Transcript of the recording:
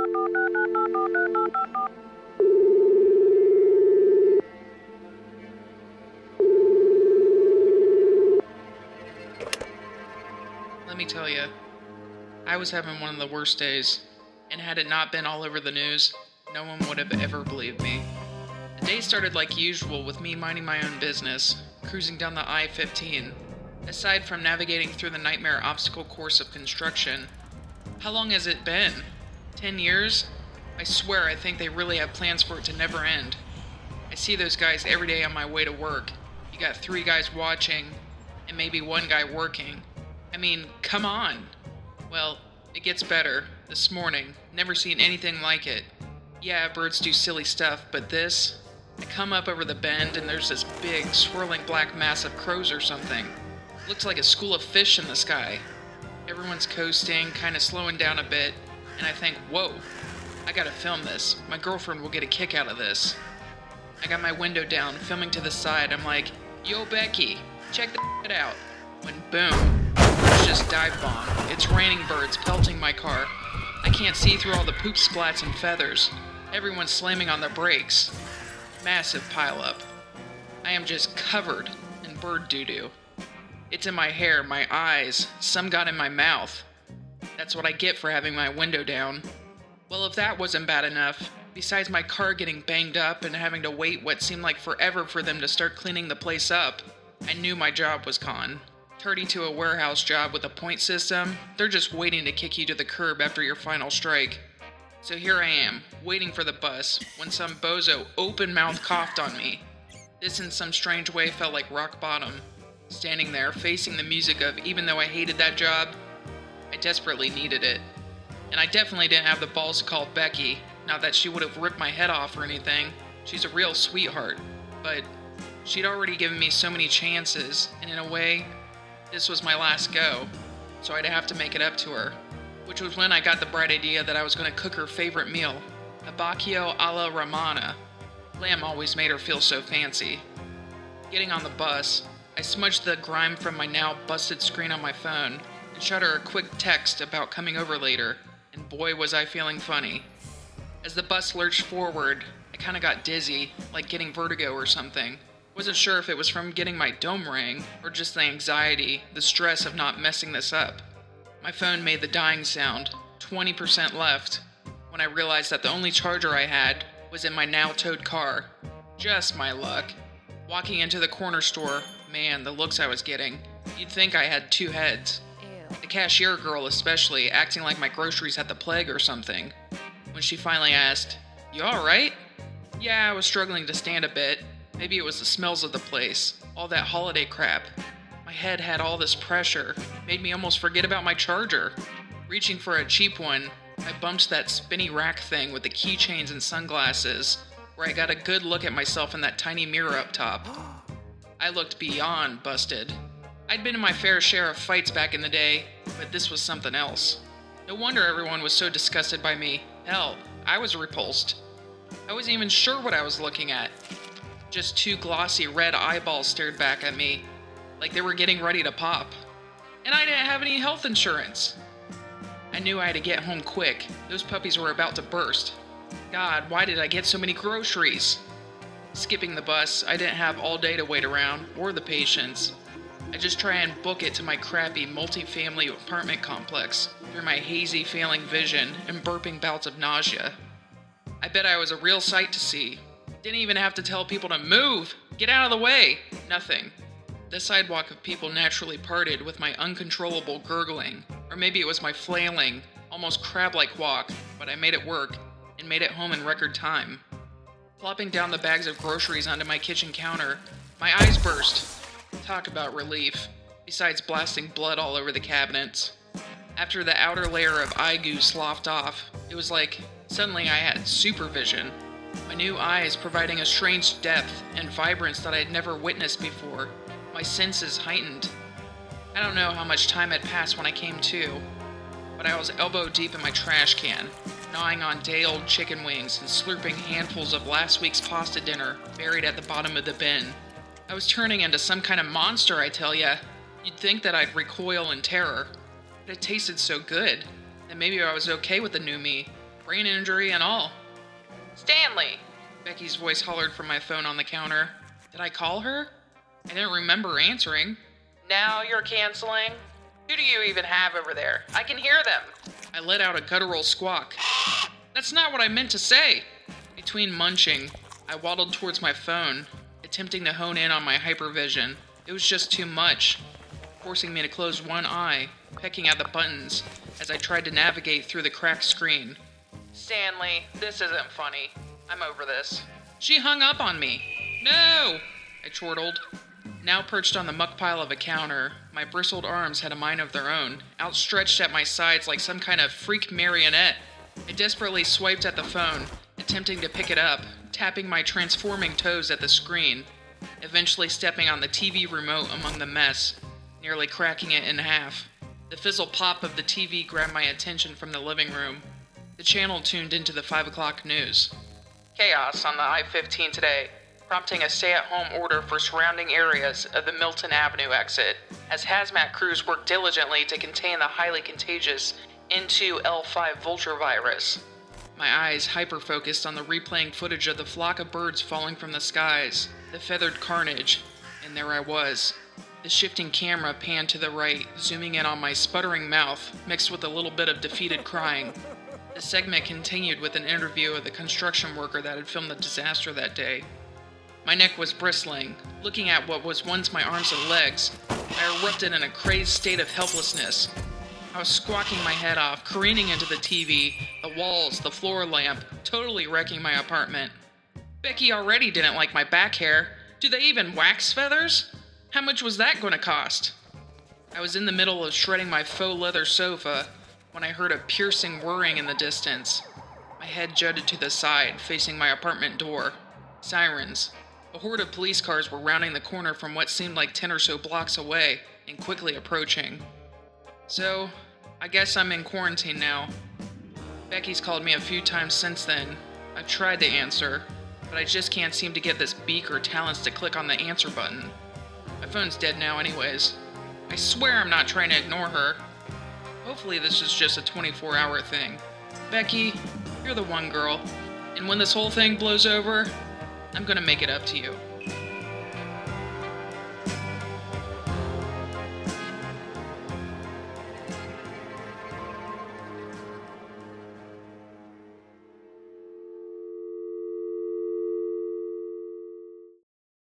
Let me tell you, I was having one of the worst days, and had it not been all over the news, no one would have ever believed me. The day started like usual with me minding my own business, cruising down the I-15. Aside from navigating through the nightmare obstacle course of construction, how long has it been? 10 years? I swear I think they really have plans for it to never end. I see those guys every day on my way to work. You got 3 guys watching, and maybe 1 guy working. I mean, come on. Well, it gets better. This morning, never seen anything like it. Yeah, birds do silly stuff, but this? I come up over the bend and there's this big, swirling black mass of crows or something. Looks like a school of fish in the sky. Everyone's coasting, kind of slowing down a bit, and I think, whoa, I gotta film this. My girlfriend will get a kick out of this. I got my window down, filming to the side. I'm like, yo, Becky, check that out. When boom, it's just dive bomb. It's raining birds pelting my car. I can't see through all the poop splats and feathers. Everyone's slamming on their brakes. Massive pileup. I am just covered in bird doo-doo. It's in my hair, my eyes, some got in my mouth. That's what I get for having my window down. Well, if that wasn't bad enough, besides my car getting banged up and having to wait what seemed like forever for them to start cleaning the place up, I knew my job was gone. Turning to a warehouse job with a point system, they're just waiting to kick you to the curb after your final strike. So here I am, waiting for the bus, when some bozo open-mouthed coughed on me. This in some strange way felt like rock bottom. Standing there, facing the music of even though I hated that job, I desperately needed it. And I definitely didn't have the balls to call Becky, not that she would have ripped my head off or anything. She's a real sweetheart, but she'd already given me so many chances, and in a way, this was my last go, so I'd have to make it up to her. Which was when I got the bright idea that I was going to cook her favorite meal, a bacchio alla romana. Lamb always made her feel so fancy. Getting on the bus, I smudged the grime from my now busted screen on my phone and shot her a quick text about coming over later, and boy was I feeling funny. As the bus lurched forward, I kind of got dizzy, like getting vertigo or something. Wasn't sure if it was from getting my dome ring, or just the anxiety, the stress of not messing this up. My phone made the dying sound, 20% left, when I realized that the only charger I had was in my now towed car. Just my luck. Walking into the corner store, man, the looks I was getting. You'd think I had 2 heads. The cashier girl especially, acting like my groceries had the plague or something. When she finally asked, "You alright?" Yeah, I was struggling to stand a bit. Maybe it was the smells of the place, all that holiday crap. My head had all this pressure, made me almost forget about my charger. Reaching for a cheap one, I bumped that spinny rack thing with the keychains and sunglasses, where I got a good look at myself in that tiny mirror up top. I looked beyond busted. I'd been in my fair share of fights back in the day, but this was something else. No wonder everyone was so disgusted by me. Hell, I was repulsed. I wasn't even sure what I was looking at. Just 2 glossy red eyeballs stared back at me, like they were getting ready to pop. And I didn't have any health insurance. I knew I had to get home quick. Those puppies were about to burst. God, why did I get so many groceries? Skipping the bus, I didn't have all day to wait around, or the patience. I just try and book it to my crappy multi-family apartment complex, through my hazy failing vision and burping bouts of nausea. I bet I was a real sight to see. Didn't even have to tell people to move! Get out of the way! Nothing. The sidewalk of people naturally parted with my uncontrollable gurgling, or maybe it was my flailing, almost crab-like walk, but I made it work, and made it home in record time. Plopping down the bags of groceries onto my kitchen counter, my eyes burst. Talk about relief, besides blasting blood all over the cabinets. After the outer layer of eye goo sloughed off, it was like suddenly I had supervision. My new eyes providing a strange depth and vibrance that I had never witnessed before. My senses heightened. I don't know how much time had passed when I came to, but I was elbow deep in my trash can, gnawing on day-old chicken wings and slurping handfuls of last week's pasta dinner buried at the bottom of the bin. I was turning into some kind of monster, I tell ya. You'd think that I'd recoil in terror, but it tasted so good that maybe I was okay with the new me, brain injury and all. Stanley! Becky's voice hollered from my phone on the counter. Did I call her? I didn't remember answering. Now you're canceling? Who do you even have over there? I can hear them. I let out a guttural squawk. That's not what I meant to say. Between munching, I waddled towards my phone, attempting to hone in on my hypervision. It was just too much, forcing me to close one eye, pecking at the buttons as I tried to navigate through the cracked screen. Stanley, this isn't funny. I'm over this. She hung up on me. No! I chortled. Now perched on the muck pile of a counter, my bristled arms had a mind of their own, outstretched at my sides like some kind of freak marionette. I desperately swiped at the phone, attempting to pick it up, tapping my transforming toes at the screen, eventually stepping on the TV remote among the mess, nearly cracking it in half. The fizzle pop of the TV grabbed my attention from the living room. The channel tuned into the 5 o'clock news. Chaos on the I-15 today, prompting a stay-at-home order for surrounding areas of the Milton Avenue exit, as hazmat crews work diligently to contain the highly contagious N2L5 vulture virus. My eyes hyper-focused on the replaying footage of the flock of birds falling from the skies, the feathered carnage, and there I was. The shifting camera panned to the right, zooming in on my sputtering mouth, mixed with a little bit of defeated crying. The segment continued with an interview of the construction worker that had filmed the disaster that day. My neck was bristling. Looking at what was once my arms and legs, I erupted in a crazed state of helplessness. I was squawking my head off, careening into the TV, the walls, the floor lamp, totally wrecking my apartment. Becky already didn't like my back hair. Do they even wax feathers? How much was that going to cost? I was in the middle of shredding my faux leather sofa when I heard a piercing whirring in the distance. My head jutted to the side, facing my apartment door. Sirens. A horde of police cars were rounding the corner from what seemed like 10 or so blocks away and quickly approaching. So, I guess I'm in quarantine now. Becky's called me a few times since then. I've tried to answer, but I just can't seem to get this beak or talents to click on the answer button. My phone's dead now anyways. I swear I'm not trying to ignore her. Hopefully this is just a 24-hour thing. Becky, you're the one girl. And when this whole thing blows over, I'm gonna make it up to you.